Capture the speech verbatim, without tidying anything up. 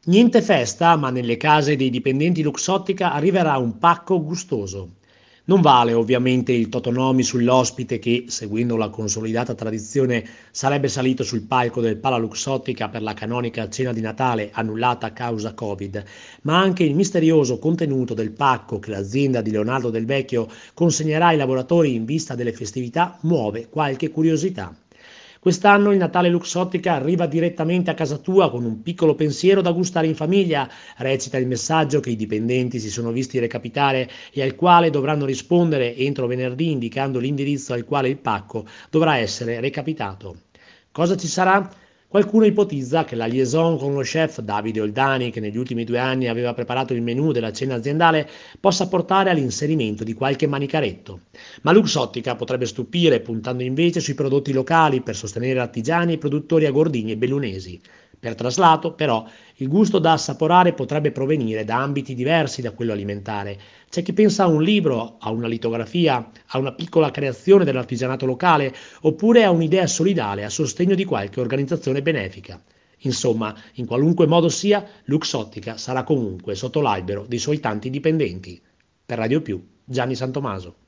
Niente festa, ma nelle case dei dipendenti Luxottica arriverà un pacco gustoso. Non vale ovviamente il totonomi sull'ospite che, seguendo la consolidata tradizione, sarebbe salito sul palco del Pala Luxottica per la canonica cena di Natale annullata a causa Covid, ma anche il misterioso contenuto del pacco che l'azienda di Leonardo Del Vecchio consegnerà ai lavoratori in vista delle festività muove qualche curiosità. Quest'anno il Natale Luxottica arriva direttamente a casa tua con un piccolo pensiero da gustare in famiglia, recita il messaggio che i dipendenti si sono visti recapitare e al quale dovranno rispondere entro venerdì indicando l'indirizzo al quale il pacco dovrà essere recapitato. Cosa ci sarà? Qualcuno ipotizza che la liaison con lo chef Davide Oldani, che negli ultimi due anni aveva preparato il menù della cena aziendale, possa portare all'inserimento di qualche manicaretto. Ma Luxottica potrebbe stupire puntando invece sui prodotti locali per sostenere artigiani e produttori agordini e bellunesi. Per traslato, però, il gusto da assaporare potrebbe provenire da ambiti diversi da quello alimentare. C'è chi pensa a un libro, a una litografia, a una piccola creazione dell'artigianato locale, oppure a un'idea solidale a sostegno di qualche organizzazione benefica. Insomma, in qualunque modo sia, Luxottica sarà comunque sotto l'albero dei suoi tanti dipendenti. Per Radio Più, Gianni Santomaso.